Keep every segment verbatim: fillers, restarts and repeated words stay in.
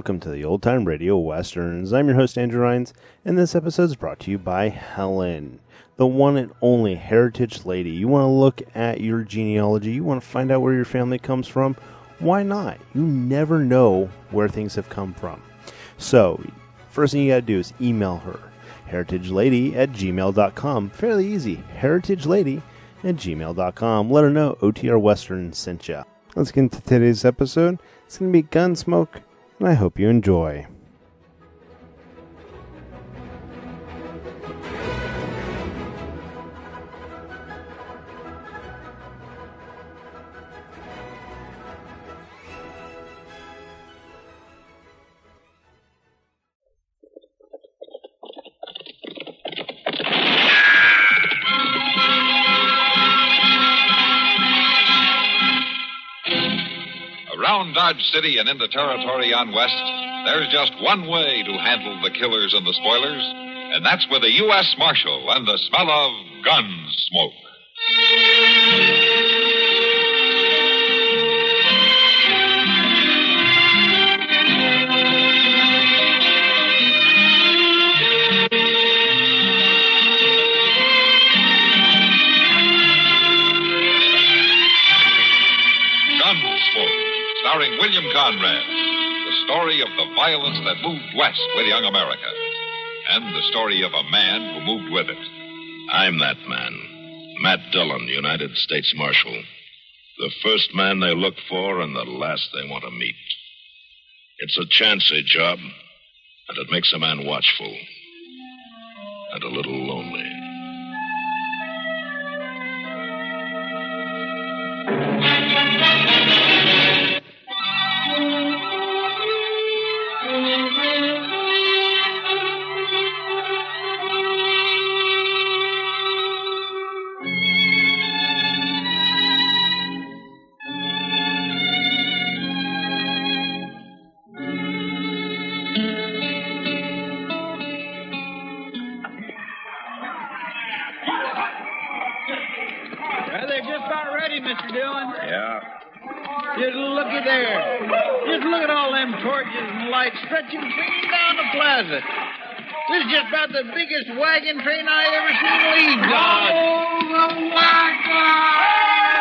Welcome to the Old Time Radio Westerns. I'm your host, Andrew Rines, and this episode is brought to you by Helen, the one and only heritage lady. You want to look at your genealogy, you want to find out where your family comes from, why not? You never know where things have come from. So, first thing you got to do is email her, heritagelady at gmail dot com. Fairly easy, heritagelady at gmail dot com. Let her know O T R Western sent you. Let's get into today's episode. It's going to be Gunsmoke, and I hope you enjoy. Around Dodge City and into territory on west, there's just one way to handle the killers and the spoilers, and that's with a U S Marshal and the smell of gun smoke. Starring William Conrad, the story of the violence that moved west with young America, and the story of a man who moved with it. I'm that man, Matt Dillon, United States Marshal. The first man they look for and the last they want to meet. It's a chancy job, and it makes a man watchful and a little lonely. Mister Dillon? Yeah? Just looky there. Just look at all them torches and lights stretching clean down the plaza. This is just about the biggest wagon train I ever seen leave, Dodge. Oh, the wagon!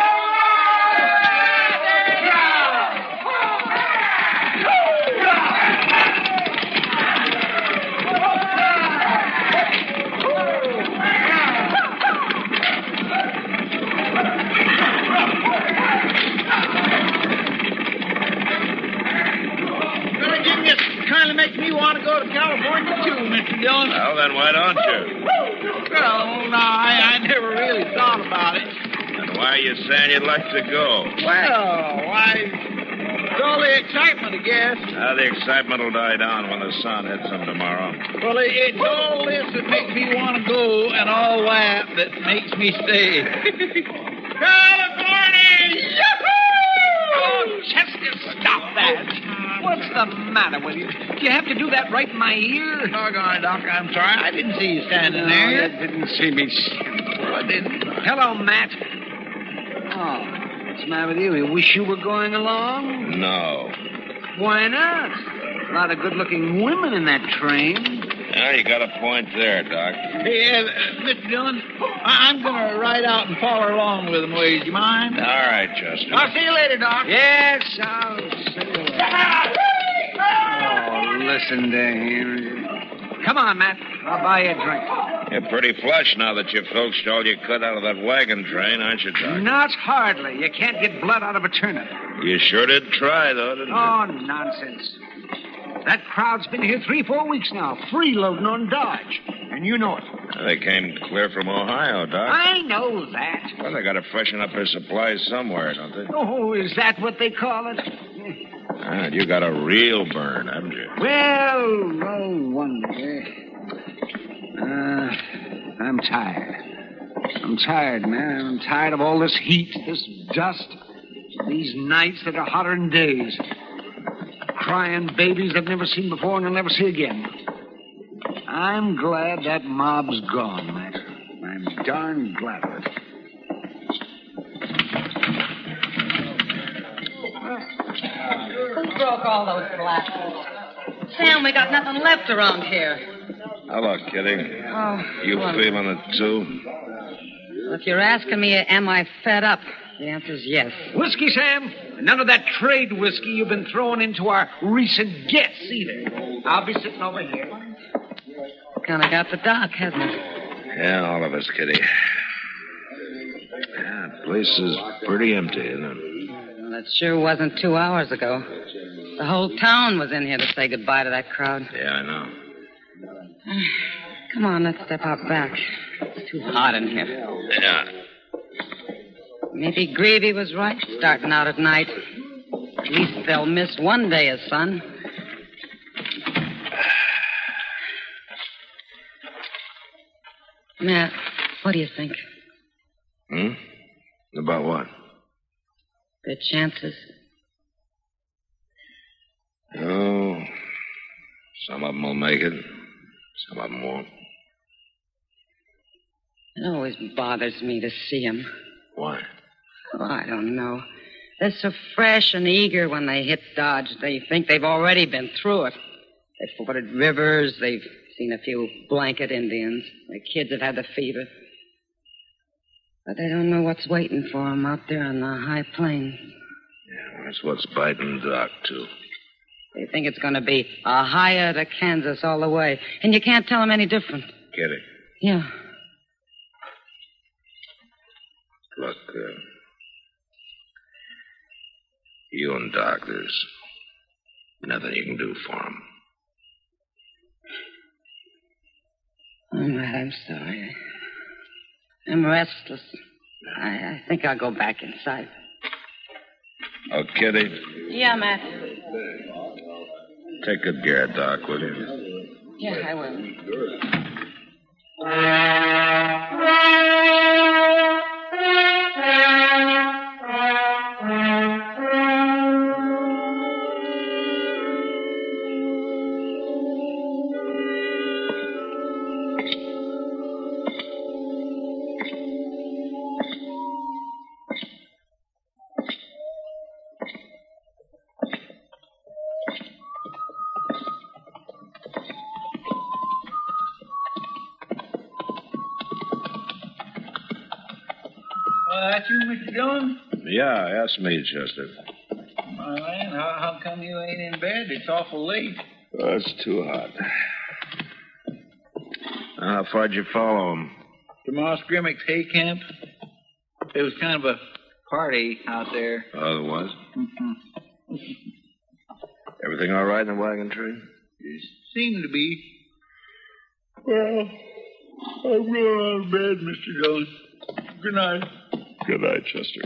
Makes me want to go to California, too, Mister Dillon. Well, then why don't you? Well, no, I, I never really thought about it. And why are you saying you'd like to go? Well, why, it's all the excitement, I guess. Uh, the excitement will die down when the sun hits them tomorrow. Well, it, it's all this that makes me want to go and all that that makes me stay. California! Yahoo! Oh, Chester, stop that. What's the matter with you? Do you have to do that right in my ear? Doggone, Doc, I'm sorry. I didn't see you standing there. You didn't see me. I didn't. Hello, Matt. Oh, what's the matter with you? You wish you were going along? No. Why not? A lot of good-looking women in that train. Yeah, you got a point there, Doc. Hey, uh, Mister Dillon, I- I'm going to ride out and follow along with them, ways. You mind? All right, Chester. I'll see you later, Doc. Yes, I'll see you later. Oh, listen to him. Come on, Matt. I'll buy you a drink. You're pretty flush now that you filched all you could out of that wagon train, aren't you, Doc? Not hardly. You can't get blood out of a turnip. You sure did try, though, didn't you? Oh, nonsense. That crowd's been here three, four weeks now, freeloading on Dodge. And you know it. They came clear from Ohio, Doc. I know that. Well, they got to freshen up their supplies somewhere, don't they? Oh, is that what they call it? Ah, you got a real burn, haven't you? Well, no wonder. Uh, I'm tired. I'm tired, man. I'm tired of all this heat, this dust, these nights that are hotter than days. Crying babies I've never seen before and I'll never see again. I'm glad that mob's gone, Matt. I'm darn glad of it. Who broke all those glasses? Sam, we got nothing left around here. Hello, Kitty. Oh, You well, feeling it, too? if you're asking me, am I fed up? The answer's yes. Whiskey, Sam? None of that trade whiskey you've been throwing into our recent guests, either. I'll be sitting over here. Kind of got the doc, hasn't it? Yeah, all of us, Kitty. Yeah, the place is pretty empty, isn't it? Well, it sure wasn't two hours ago. The whole town was in here to say goodbye to that crowd. Yeah, I know. Come on, let's step out back. It's too hot in here. Yeah. Maybe Greavy was right, starting out at night. At least they'll miss one day of sun. Matt, what do you think? Hmm? About what? Their chances? Oh, some of them will make it. Some of them won't. It always bothers me to see them. Why? Oh, I don't know. They're so fresh and eager when they hit Dodge. They think they've already been through it. They've forded rivers. They've seen a few blanket Indians. The kids have had the fever. But they don't know what's waiting for them out there on the high plains. Yeah, that's what's biting Doc, too. They think it's going to be a higher to Kansas all the way. And you can't tell them any different. Get it? Yeah. Look, uh, you and Doc, there's nothing you can do for him. All right, I'm sorry. I'm restless. I, I think I'll go back inside. Oh, Kitty, Yeah, Matt. take good care of Doc, will you? Yeah, I will. Uh, that you, Mister Jones? Yeah, that's me, Chester. My man, how, how come you ain't in bed? It's awful late. Oh, it's too hot. How far'd you follow him? To Moss Grimmick's hay camp. There was kind of a party out there. Oh, there was? Mm-hmm. Everything all right in the wagon train? It seemed to be. Well, I'm going out of bed, Mister Jones. Good night. Good night, Chester.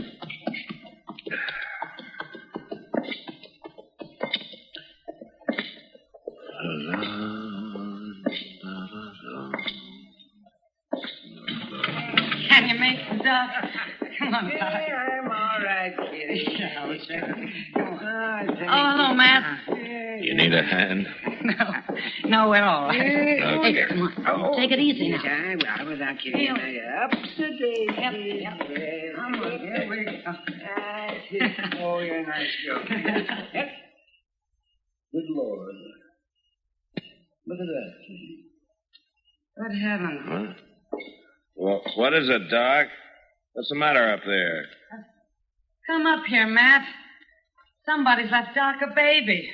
Can you make the duck? Come on, Doc. Yeah, I'm all right, Kitty. Oh, hello, Matt. You need a hand? No, no, we're all right. Okay. Hey, come on. Take it easy now. I will, without Kitty. Up to date. Yep, yep. Come on, here we go. That's it. Oh, you're a nice joke. Yep. Good Lord. Look at that, Kitty. Good heavens. What? Well, what is it, Doc? What's the matter up there? Come up here, Matt. Somebody's left Doc a baby.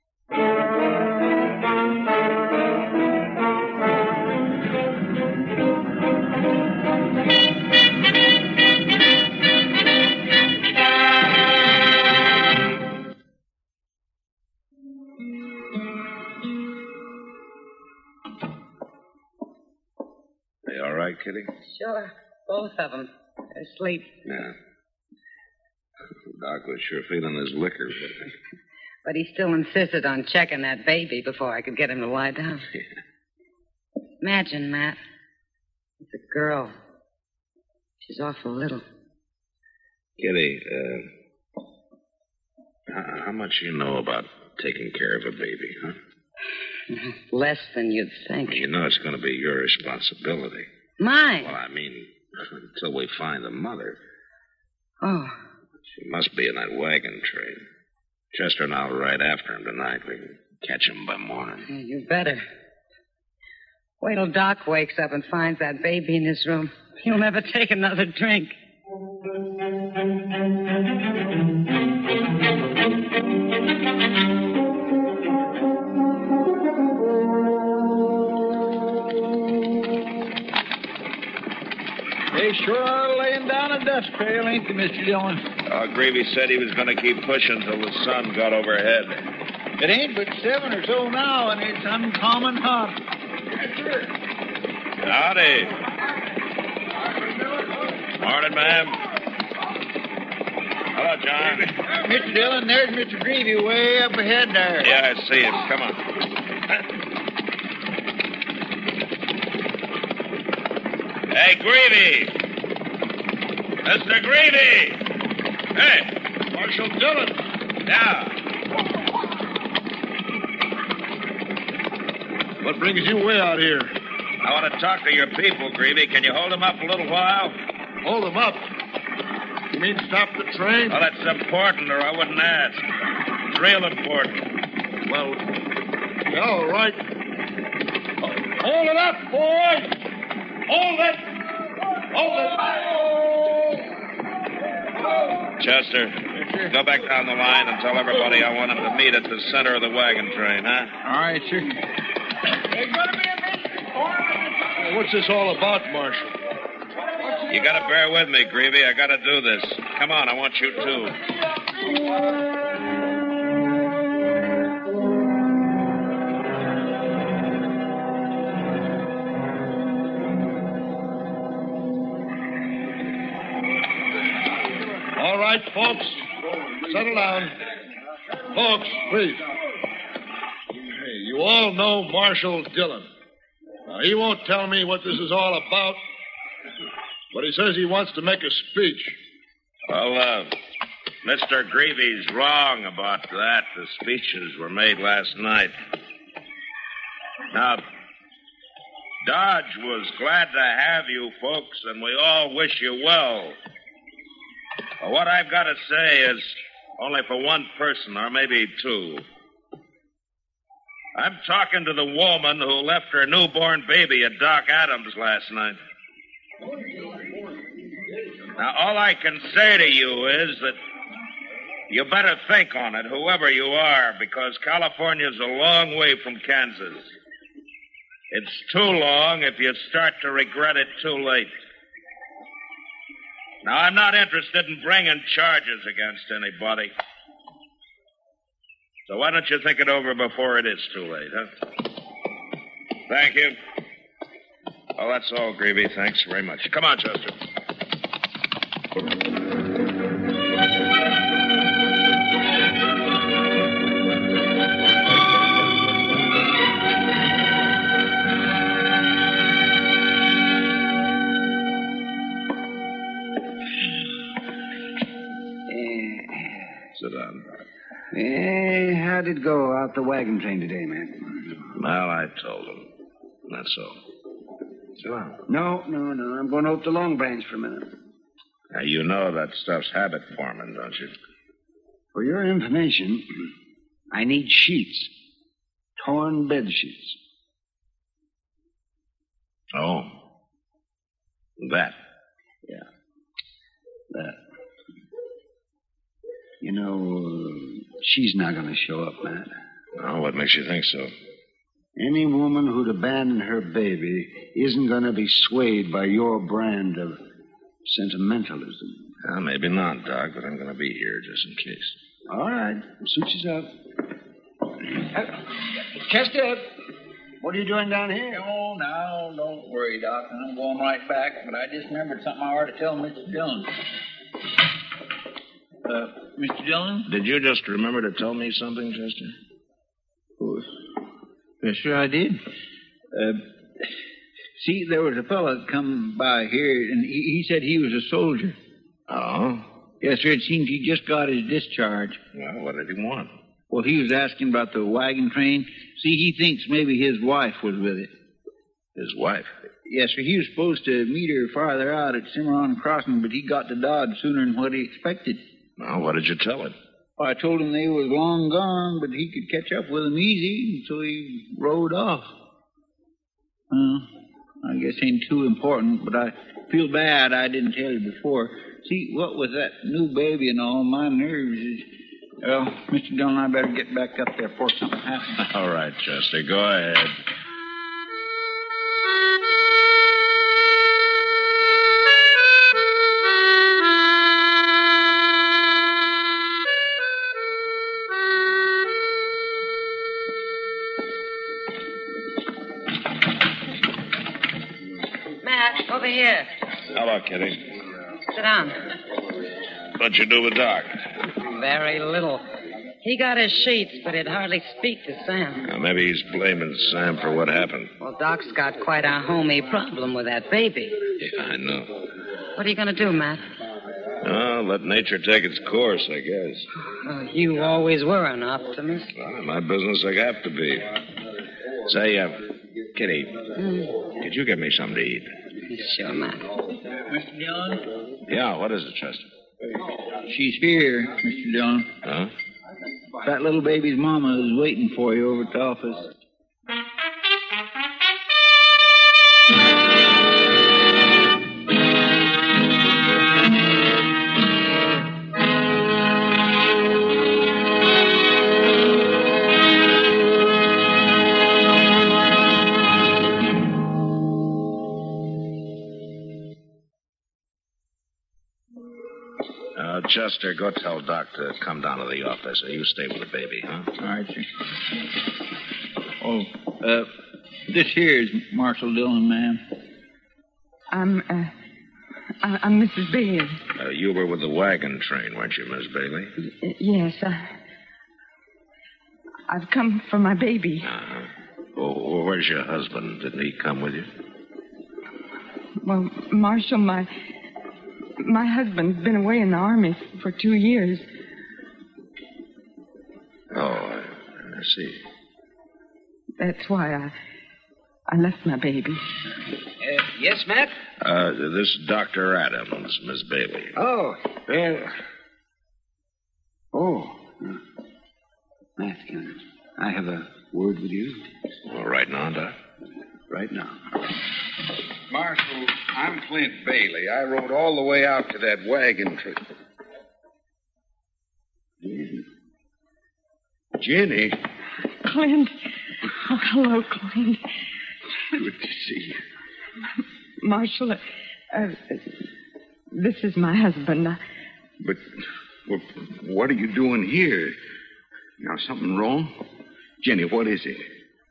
They all right, Kitty? Sure, both of them. They're asleep. Yeah. Doc was sure feeling his liquor. But... But he still insisted on checking that baby before I could get him to lie down. Yeah. Imagine, Matt. It's a girl. She's awful little. Kitty, uh, how, how much you know about taking care of a baby, huh? Less than you'd think. Well, you know it's going to be your responsibility. Mine? Well, I mean, until we find the mother. Oh. She must be in that wagon train. Chester and I'll ride after him tonight. We can Catch him by morning. Yeah, you better. Wait till Doc wakes up and finds that baby in his room. He'll never take another drink. They sure are laying down a dust trail, ain't they, Mister Dillon? Uh, Gravy said he was going to keep pushing till the sun got overhead. It ain't but seven or so now, and it's uncommon hot. Yes, sir. Howdy. Morning, ma'am. Hello, John. Mister Dillon, there's Mister Greavy way up ahead there. Yeah, I see him. Come on. Hey, Greavy! Mister Greavy! Hey, Marshal Dillon. Yeah. What brings you way out here? I want to talk to your people, Greavy. Can you hold them up a little while? Hold them up. You mean stop the train? Well, that's important, or I wouldn't ask. It's real important. Well, yeah, all right. Hold it up, boys! Hold it! Hold it! Chester, go back down the line and tell everybody I want them to meet at the center of the wagon train, huh? All right, sir. There's going to be a mystery. What's this all about, Marshal? You gotta bear with me, Greavy. I gotta do this. Come on, I want you too. All right, folks. Settle down. Folks, please. Hey, you all know Marshal Dillon. Now, he won't tell me what this is all about, but he says he wants to make a speech. Well, uh, Mister Greavy's wrong about that. The speeches were made last night. Now, Dodge was glad to have you folks, and we all wish you well. But what I've got to say is only for one person, or maybe two. I'm talking to the woman who left her newborn baby at Doc Adams last night. Now, all I can say to you is that you better think on it, whoever you are, because California's a long way from Kansas. It's too long if you start to regret it too late. Now, I'm not interested in bringing charges against anybody. So why don't you think it over before it is too late, huh? Thank you. Well, that's all, Greavy. Thanks very much. Come on, Chester. Sit down, Doc. Eh, how'd it go out the wagon train today, man? Well, I told him. That's all. Sit down. No, no, no. I'm going over to Long Branch for a minute. Now, you know that stuff's habit forming, don't you? For your information, I need sheets. Torn bed sheets. Oh. That. Yeah. That. You know, uh, she's not going to show up, Matt. Oh, what makes you think so? Any woman who'd abandon her baby isn't going to be swayed by your brand of sentimentalism. Well, maybe not, Doc, but I'm going to be here just in case. All right. Suit yourself. Uh, Chester, what are you doing down here? Oh, now, don't worry, Doc. I'm going right back, but I just remembered something I ought to tell Mister Dillon. Uh, Mister Dillon? Did you just remember to tell me something, Chester? Oh, yes, sure I did. Uh, see, there was a fellow that come by here, and he, he said he was a soldier. Oh? Yes, sir. It seems he just got his discharge. Well, what did he want? Well, he was asking about the wagon train. See, he thinks maybe his wife was with it. His wife? Yes, sir. He was supposed to meet her farther out at Cimarron Crossing, but he got to Dodge sooner than what he expected. Well, what did you tell him? Well, I told him they was long gone, but he could catch up with them easy, and so he rode off. Well, I guess ain't too important, but I feel bad I didn't tell you before. See, what with that new baby and all, my nerves is... Well, Mister Dillon, I better get back up there before something happens. All right, Chester, go ahead. Matt, over here. Hello, Kitty. Sit down. What'd you do with Doc? Very little. He got his sheets, but he'd hardly speak to Sam. Now, maybe he's blaming Sam for what happened. Well, Doc's got quite a homey problem with that baby. Yeah, I know. What are you going to do, Matt? Oh, let nature take its course, I guess. Oh, you always were an optimist. Well, in my business, I have to be. Say, uh, Kitty, Mm. could you get me something to eat? Sure, Matt. Mister Dillon? Yeah, what is it, Chester? She's here, Mister Dillon. Huh? That little baby's mama is waiting for you over at the office. Uh, Chester, go tell Doc to come down to the office, and you stay with the baby, huh? All right, sir. Oh, uh, this here is Marshal Dillon, ma'am. I'm, uh, I- I'm Missus Bailey. Uh, you were with the wagon train, weren't you, Miss Bailey? Y- Yes, I, I've come for my baby. Uh-huh. Oh, where's your husband? Didn't he come with you? Well, Marshal, my my husband's been away in the army for two years. Oh, I, I see. That's why I I left my baby. Uh, yes, Matt? Uh, this is Doctor Adams, Miss Bailey. Oh, well. Oh. Matt, can I have a word with you? Well, right now, Doc. Right now. Marshal, I'm Clint Bailey. I rode all the way out to that wagon trip. Jenny. Jenny? Clint. Oh, hello, Clint. Good to see you. Marshal, uh, uh, this is my husband. Uh, But well, what are you doing here? Now, something wrong? Jenny, what is it?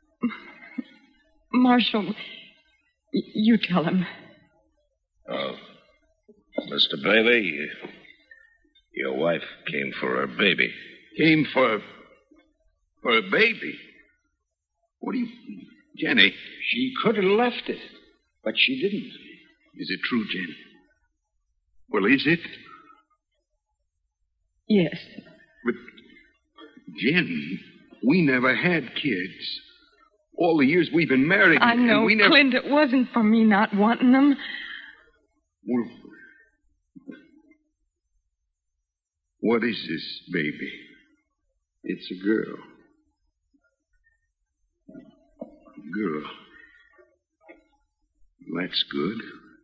Marshal, y- you tell him. Oh, Mister Bailey, your wife came for her baby. Came for... for a baby? What do you... Jenny? She could have left it, but she didn't. Is it true, Jenny? Well, is it? Yes. But, Jenny, we never had kids. All the years we've been married. I and know, we never... Clint, it wasn't for me not wanting them. Well, what is this baby? It's a girl. Girl. That's good.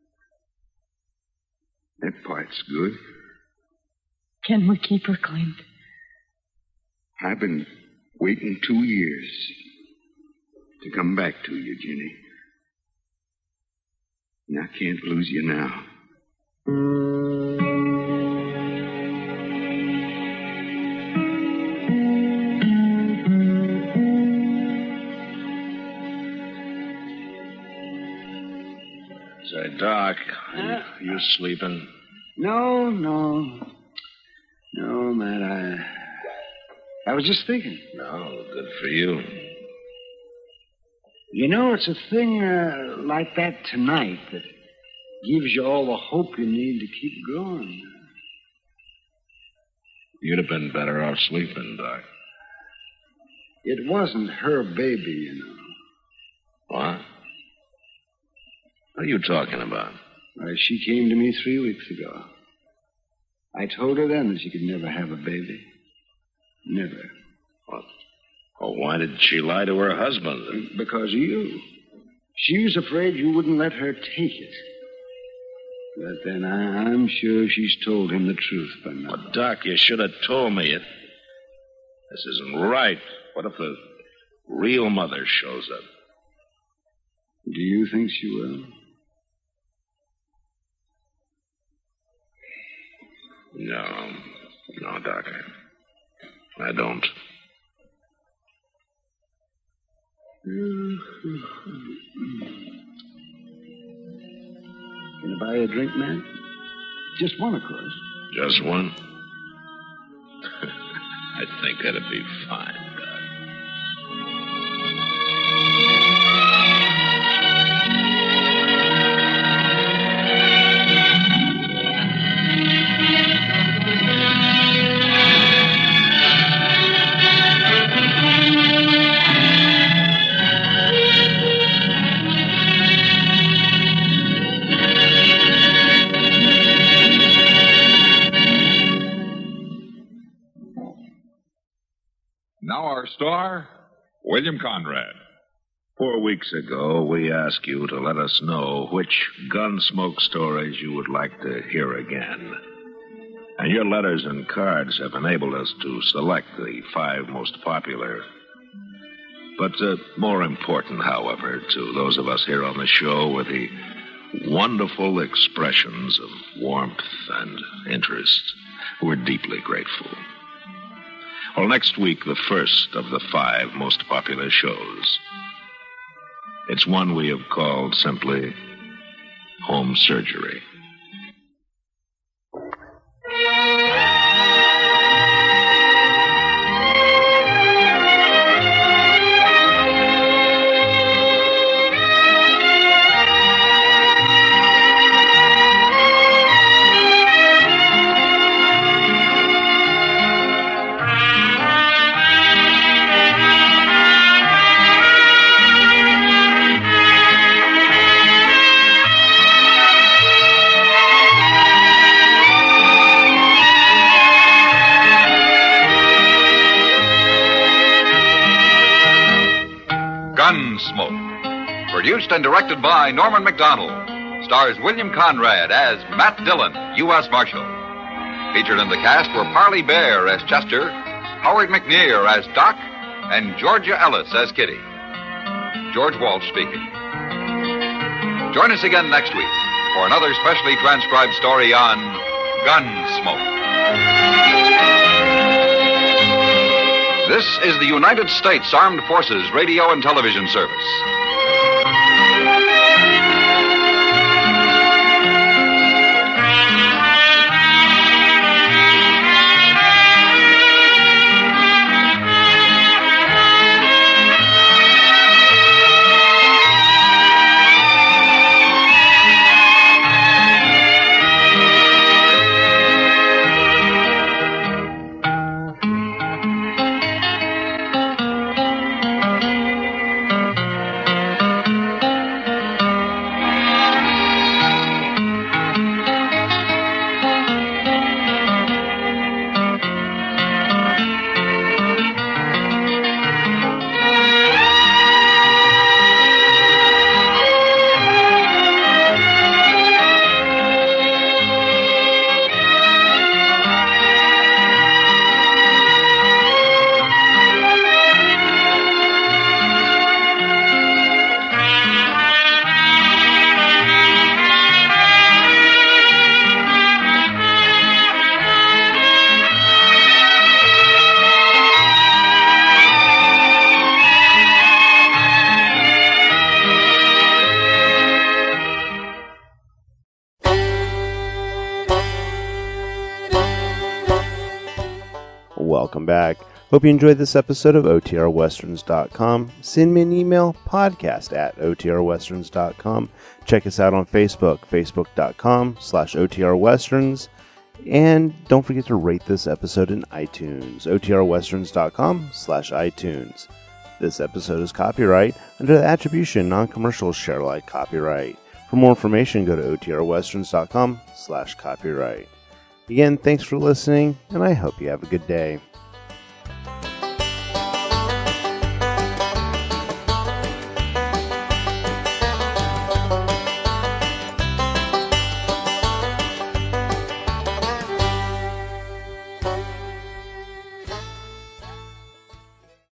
That part's good. Can we keep her, Clint? I've been waiting two years to come back to you, Jenny. And I can't lose you now. Say, Doc, Huh? you, you sleeping? No, no. No, Matt, I. I was just thinking. No, good for you. You know, it's a thing uh, like that tonight that gives you all the hope you need to keep going. You'd have been better off sleeping, Doc. It wasn't her baby, you know. What? What are you talking about? Why, she came to me three weeks ago. I told her then that she could never have a baby. Never. Well, well, why did she lie to her husband? Because of you. She was afraid you wouldn't let her take it. But then I, I'm sure she's told him the truth by now. Well, Doc, you should have told me it. This isn't right. What if the real mother shows up? Do you think she will? No. No, Doc. I don't. Can I buy you a drink, man? Just one, of course. Just one? I think that'd be fine, Doc. Now our star, William Conrad. Four weeks ago, we asked you to let us know which Gunsmoke stories you would like to hear again. And your letters and cards have enabled us to select the five most popular. But uh, more important, however, to those of us here on the show were the wonderful expressions of warmth and interest. We're deeply grateful. Well, next week, the first of the five most popular shows. It's one we have called simply Home Surgery. Gunsmoke. Produced and directed by Norman MacDonald. Stars William Conrad as Matt Dillon, U S Marshal. Featured in the cast were Parley Bear as Chester, Howard McNear as Doc, and Georgia Ellis as Kitty. George Walsh speaking. Join us again next week for another specially transcribed story on Gunsmoke. This is the United States Armed Forces Radio and Television Service. Welcome back. Hope you enjoyed this episode of O T R Westerns dot com. Send me an email, podcast at O T R Westerns dot com. Check us out on Facebook, facebook dot com slash O T R Westerns. And don't forget to rate this episode in iTunes, O T R Westerns dot com slash iTunes. This episode is copyright under the Attribution Non-Commercial Share Alike copyright. For more information, go to O T R Westerns dot com slash copyright. Again, thanks for listening, and I hope you have a good day.